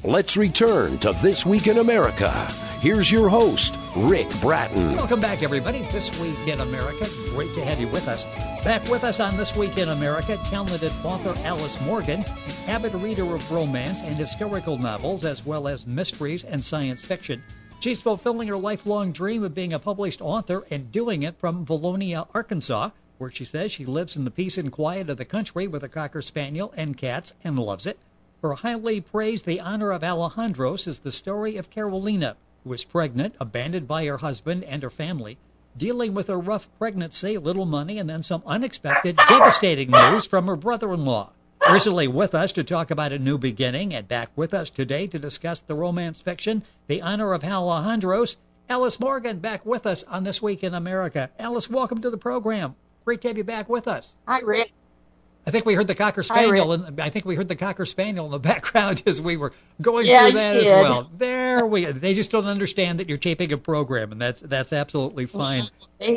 Let's return to This Week in America. Here's your host, Rick Bratton. Welcome back, everybody. This Week in America. Great to have you with us. Back with us on This Week in America, talented author Alice Morgan, avid reader of romance and historical novels, as well as mysteries and science fiction. She's fulfilling her lifelong dream of being a published author and doing it from Valonia, Arkansas, where she says she lives in the peace and quiet of the country with a Cocker Spaniel and cats and loves it. Her highly praised The Honor of Alejandros is the story of Carolina, who was pregnant, abandoned by her husband and her family, dealing with a rough pregnancy, little money, and then some unexpected, devastating news from her brother-in-law. Recently with us to talk about a new beginning, and back with us today to discuss the romance fiction, The Honor of Alejandros, Alice Morgan, back with us on This Week in America. Alice, welcome to the program. Great to have you back with us. Hi, Rick. I think we heard the Cocker Spaniel, and I think we heard the Cocker Spaniel in the background as we were going through that as well. There we go. They just don't understand that you're taping a program, and that's absolutely fine.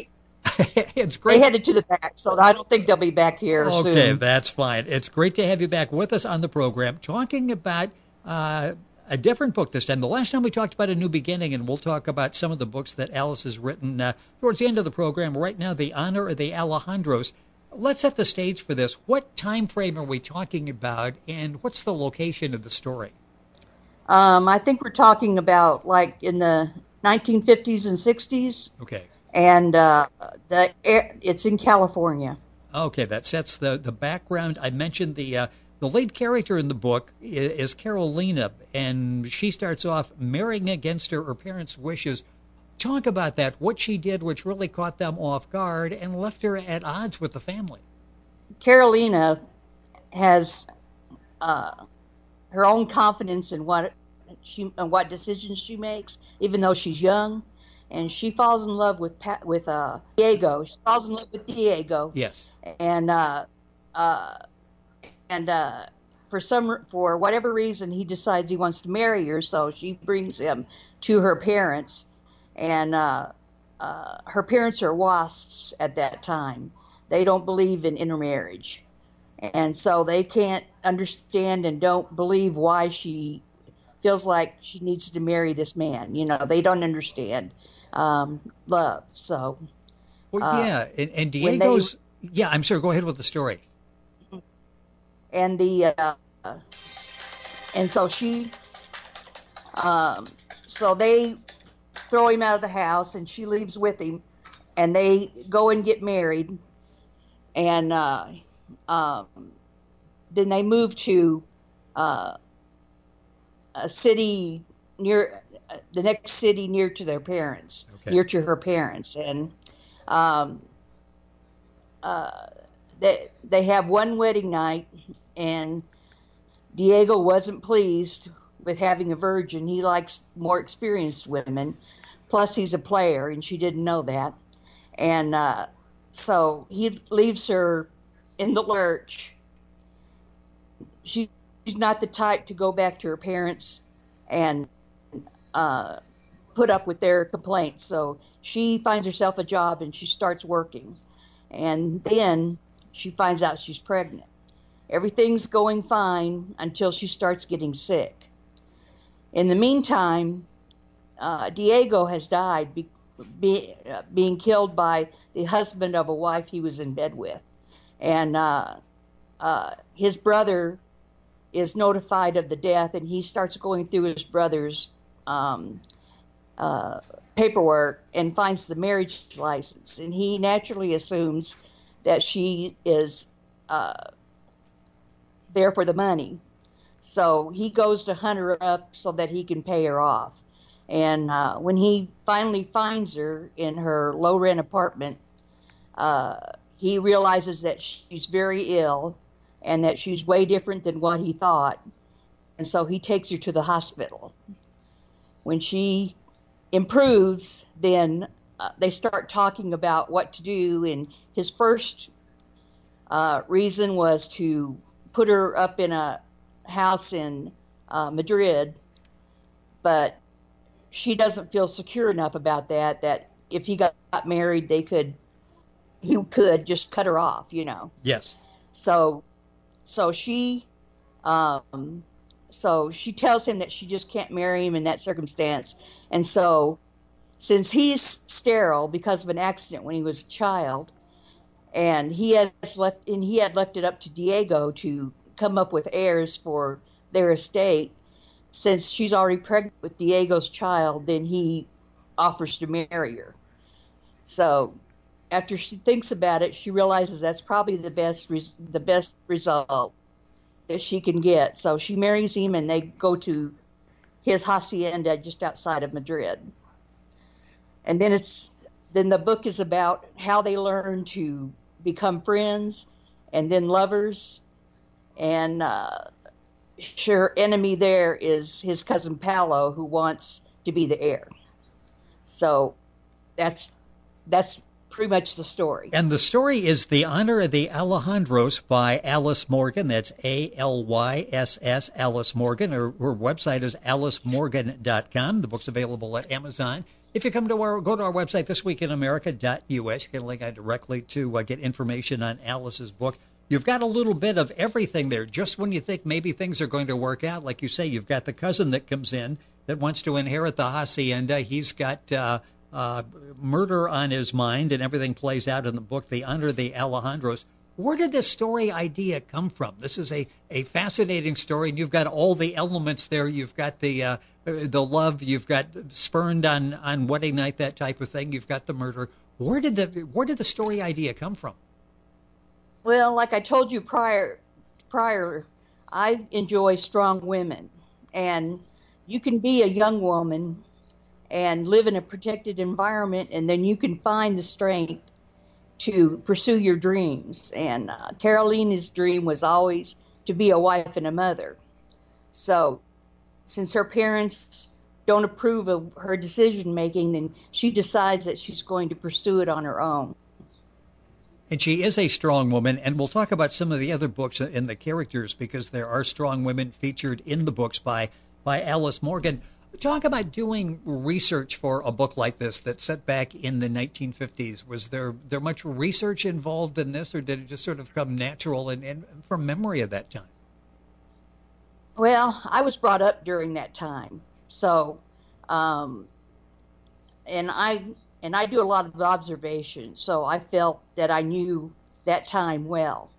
It's great. They headed to the back, so I don't think they'll be back here soon. Okay, that's fine. It's great to have you back with us on the program, talking about a different book this time. The last time we talked about A New Beginning, and we'll talk about some of the books that Alice has written towards the end of the program. Right now, The Honor of the Alejandros. Let's set the stage for this. What time frame are we talking about, and what's the location of the story? I think we're talking about like in the 1950s and 60s. Okay. And it's in California. Okay, that sets the background. I mentioned the lead character in the book is Carolina, and she starts off marrying against her parents' wishes. Talk about that, what she did which really caught them off guard and left her at odds with the family. Carolina has her own confidence in what decisions she makes, even though she's young, and she falls in love with Diego. She falls in love with Diego. Yes. And for whatever reason, he decides he wants to marry her, so she brings him to her parents. And her parents are WASPs at that time. They don't believe in intermarriage. And so they can't understand and don't believe why she feels like she needs to marry this man. You know, they don't understand love. So, well, yeah. And Diego's, I'm sorry, go ahead with the story. And so she, so they throw him out of the house, and she leaves with him, and they go and get married, and then they move to a city near the next city near to their parents, near to her parents, and they have one wedding night, and Diego wasn't pleased with having a virgin. He likes more experienced women. Plus, he's a player, and she didn't know that. And so he leaves her in the lurch. She's not the type to go back to her parents and put up with their complaints. So she finds herself a job, and she starts working. And then she finds out she's pregnant. Everything's going fine until she starts getting sick. In the meantime, Diego has died, being killed by the husband of a wife he was in bed with. And his brother is notified of the death, and he starts going through his brother's paperwork and finds the marriage license. And he naturally assumes that she is there for the money. So he goes to hunt her up so that he can pay her off. And when he finally finds her in her low-rent apartment, he realizes that she's very ill and that she's way different than what he thought. And so he takes her to the hospital. When she improves, then they start talking about what to do. And his first reason was to put her up in a house in Madrid, but she doesn't feel secure enough about that if he got married, he could just cut her off, you know. Yes. So she So she tells him that she just can't marry him in that circumstance. And so, since he's sterile because of an accident when he was a child, and he had left it up to Diego to come up with heirs for their estate, since she's already pregnant with Diego's child, then he offers to marry her. So after she thinks about it, she realizes that's probably the best result that she can get. So she marries him, and they go to his hacienda just outside of Madrid. And then the book is about how they learn to become friends and then lovers. And her enemy there is his cousin Paolo, who wants to be the heir. So that's pretty much the story. And the story is The Honor of the Alejandros by Alice Morgan. That's Alyss, Alice Morgan. Her website is alicemorgan.com. The book's available at Amazon. If you go to our website, thisweekinamerica.us, you can link out directly to get information on Alice's book. You've got a little bit of everything there. Just when you think maybe things are going to work out, like you say, you've got the cousin that comes in that wants to inherit the hacienda. He's got murder on his mind, and everything plays out in the book, The Honor of the Alejandros. Where did this story idea come from? This is a fascinating story, and you've got all the elements there. You've got the love, you've got spurned on wedding night, that type of thing. You've got the murder. Where did the story idea come from? Well, like I told you prior, I enjoy strong women, and you can be a young woman and live in a protected environment, and then you can find the strength to pursue your dreams. And Carolina's dream was always to be a wife and a mother. So since her parents don't approve of her decision making, then she decides that she's going to pursue it on her own. And she is a strong woman, and we'll talk about some of the other books and the characters, because there are strong women featured in the books by Alice Morgan. Talk about doing research for a book like this that's set back in the 1950s. Was there much research involved in this, or did it just sort of come natural and from memory of that time? Well, I was brought up during that time, so and I do a lot of observation, so I felt that I knew that time well.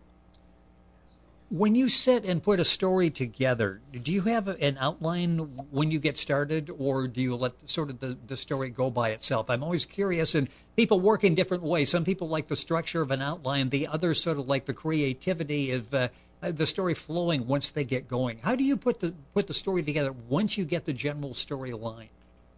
When you sit and put a story together, do you have an outline when you get started, or do you let sort of the story go by itself? I'm always curious, and people work in different ways. Some people like the structure of an outline. The others sort of like the creativity of the story flowing once they get going. How do you put the story together once you get the general storyline?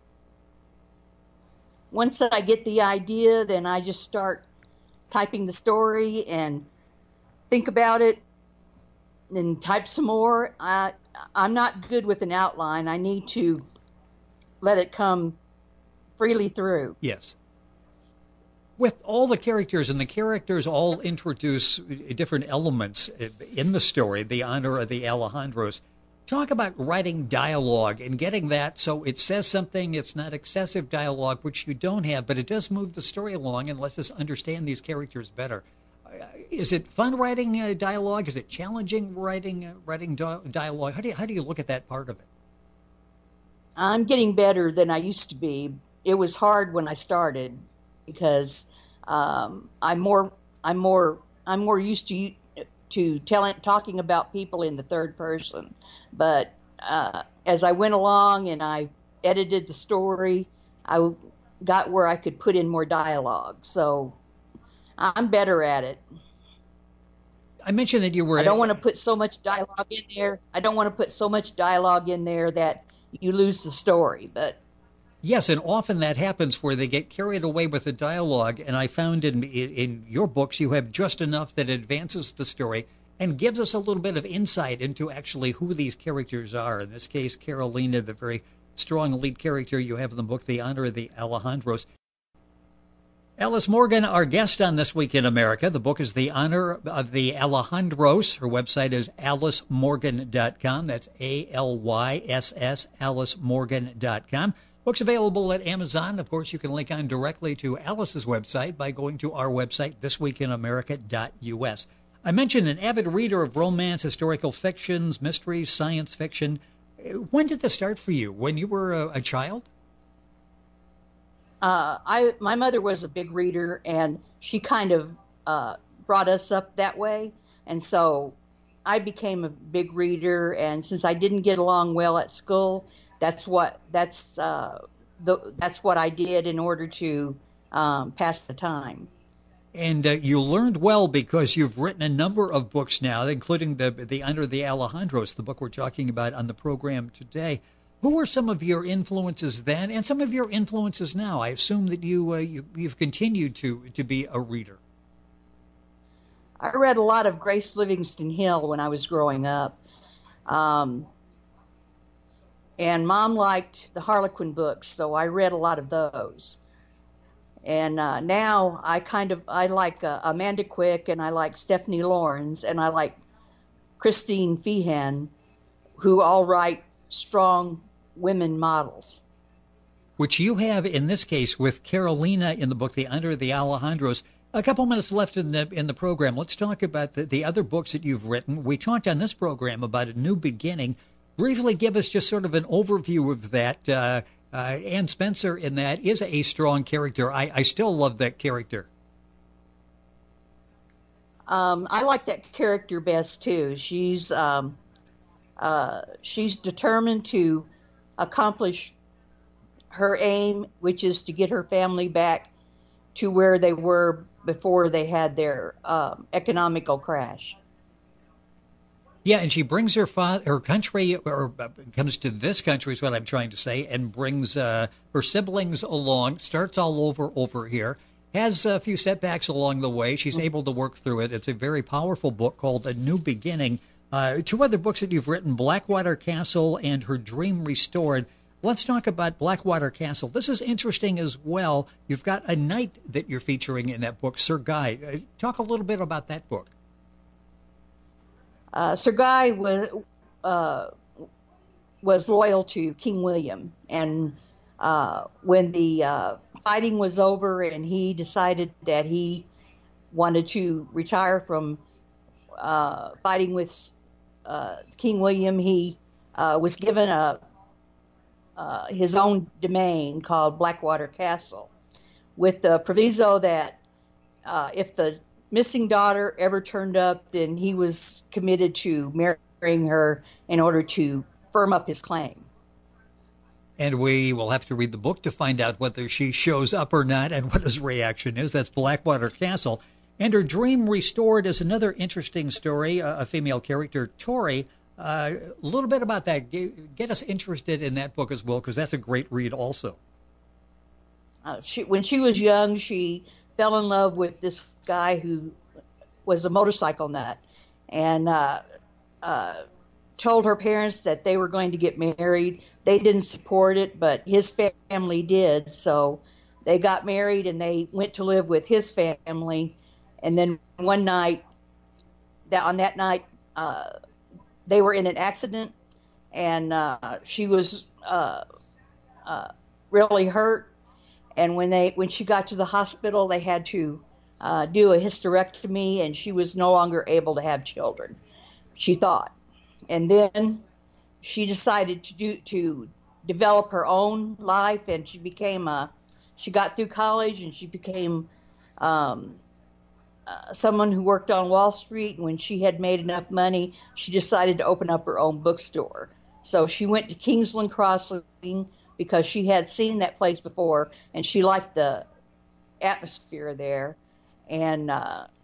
Once I get the idea, then I just start typing the story and think about it, and type some more. I'm not good with an outline. I need to let it come freely through. Yes. With all the characters, and the characters all introduce different elements in the story, The Honor of the Alejandros. Talk about writing dialogue and getting that so it says something. It's not excessive dialogue, which you don't have, but it does move the story along and lets us understand these characters better. Is it fun writing dialogue? Is it challenging writing dialogue? How do you look at that part of it? I'm getting better than I used to be. It was hard when I started because I'm more used to talking about people in the third person. But as I went along and I edited the story, I got where I could put in more dialogue. So I'm better at it. I mentioned that you were... I don't want to put so much dialogue in there. That you lose the story. But yes, and often that happens where they get carried away with the dialogue. And I found in your books you have just enough that advances the story and gives us a little bit of insight into actually who these characters are. In this case, Carolina, the very strong lead character you have in the book, The Honor of the Alejandros. Alice Morgan, our guest on This Week in America. The book is The Honor of the Alejandros. Her website is alicemorgan.com. That's Alyss, alicemorgan.com. Book's available at Amazon. Of course, you can link on directly to Alice's website by going to our website, thisweekinamerica.us. I mentioned an avid reader of romance, historical fictions, mysteries, science fiction. When did this start for you? When you were a child? My mother was a big reader, and she kind of brought us up that way, and so I became a big reader. And since I didn't get along well at school, that's what I did in order to pass the time. And you learned well because you've written a number of books now, including the Under the Alejandros, the book we're talking about on the program today. Who were some of your influences then and some of your influences now? I assume that you've continued to be a reader. I read a lot of Grace Livingston Hill when I was growing up. And Mom liked the Harlequin books, so I read a lot of those. And now I like Amanda Quick, and I like Stephanie Lawrence, and I like Christine Feehan, who all write strong women models. Which you have in this case with Carolina in the book, The Under the Alejandros. A couple minutes left in the program. Let's talk about the other books that you've written. We talked on this program about A New Beginning. Briefly give us just sort of an overview of that. Anne Spencer in that is a strong character. I still love that character. I like that character best too. She's determined to accomplish her aim, which is to get her family back to where they were before they had their economical crash. Yeah, and she brings her country, or comes to this country is what I'm trying to say, and brings her siblings along, starts all over here, has a few setbacks along the way. She's able to work through it. It's a very powerful book called A New Beginning. Two other books that you've written, Blackwater Castle and Her Dream Restored. Let's talk about Blackwater Castle. This is interesting as well. You've got a knight that you're featuring in that book, Sir Guy. Talk a little bit about that book. Sir Guy was loyal to King William, and when the fighting was over and he decided that he wanted to retire from fighting with King William, he was given his own domain called Blackwater Castle, with the proviso that if the missing daughter ever turned up, then he was committed to marrying her in order to firm up his claim. And we will have to read the book to find out whether she shows up or not and what his reaction is. That's Blackwater Castle. And Her Dream Restored is another interesting story, a female character, Tori. A little bit about that. Get us interested in that book as well, because that's a great read also. When she was young, she fell in love with this guy who was a motorcycle nut, and told her parents that they were going to get married. They didn't support it, but his family did. So they got married and they went to live with his family. And then one night, on that night, they were in an accident, and she was really hurt. And when she got to the hospital, they had to do a hysterectomy, and she was no longer able to have children, she thought. And then she decided to develop her own life, and she got through college, and she became someone who worked on Wall Street. And when she had made enough money, she decided to open up her own bookstore. So she went to Kingsland Crossing because she had seen that place before, and she liked the atmosphere there. And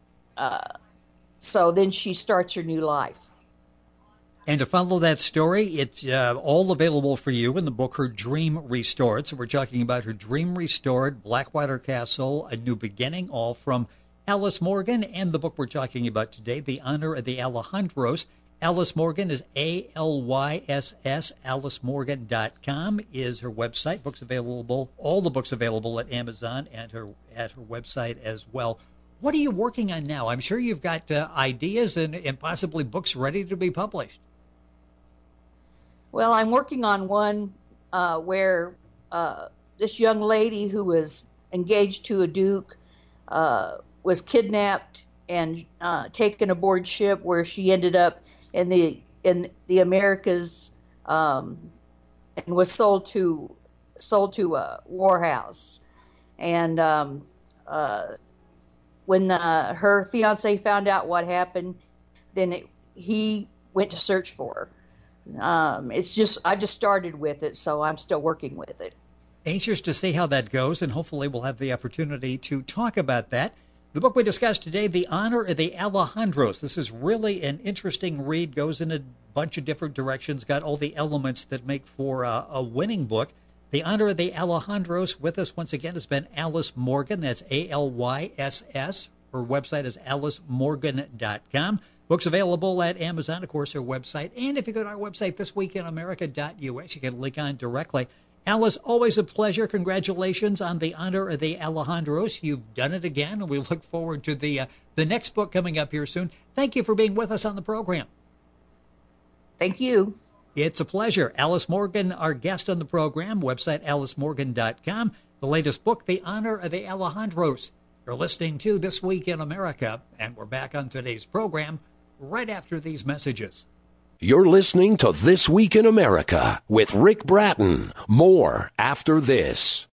so then she starts her new life. And to follow that story, it's all available for you in the book Her Dream Restored. So we're talking about Her Dream Restored, Blackwater Castle, A New Beginning, all from Alice Morgan. And the book we're talking about today, The Honor of the Alejandros. Alice Morgan is ALYSS. AliceMorgan.com is her website. Books available, all the books available at Amazon and at her website as well. What are you working on now? I'm sure you've got ideas and possibly books ready to be published. Well, I'm working on one where this young lady who was engaged to a duke was kidnapped and taken aboard ship, where she ended up in the Americas, and was sold to a whorehouse. And when her fiance found out what happened, then he went to search for her. I just started with it, so I'm still working with it. Anxious to see how that goes, and hopefully we'll have the opportunity to talk about that. The book we discussed today, The Honor of the Alejandros. This is really an interesting read, goes in a bunch of different directions, got all the elements that make for a winning book. The Honor of the Alejandros. With us once again has been Alice Morgan. That's ALYSS. Her website is alicemorgan.com. Book's available at Amazon, of course, her website. And if you go to our website, thisweekinamerica.us, you can link on directly. Alice, always a pleasure. Congratulations on The Honor of the Alejandros. You've done it again, and we look forward to the next book coming up here soon. Thank you for being with us on the program. Thank you. It's a pleasure. Alice Morgan, our guest on the program, website alicemorgan.com. The latest book, The Honor of the Alejandros. You're listening to This Week in America, and we're back on today's program right after these messages. You're listening to This Week in America with Rick Bratton. More after this.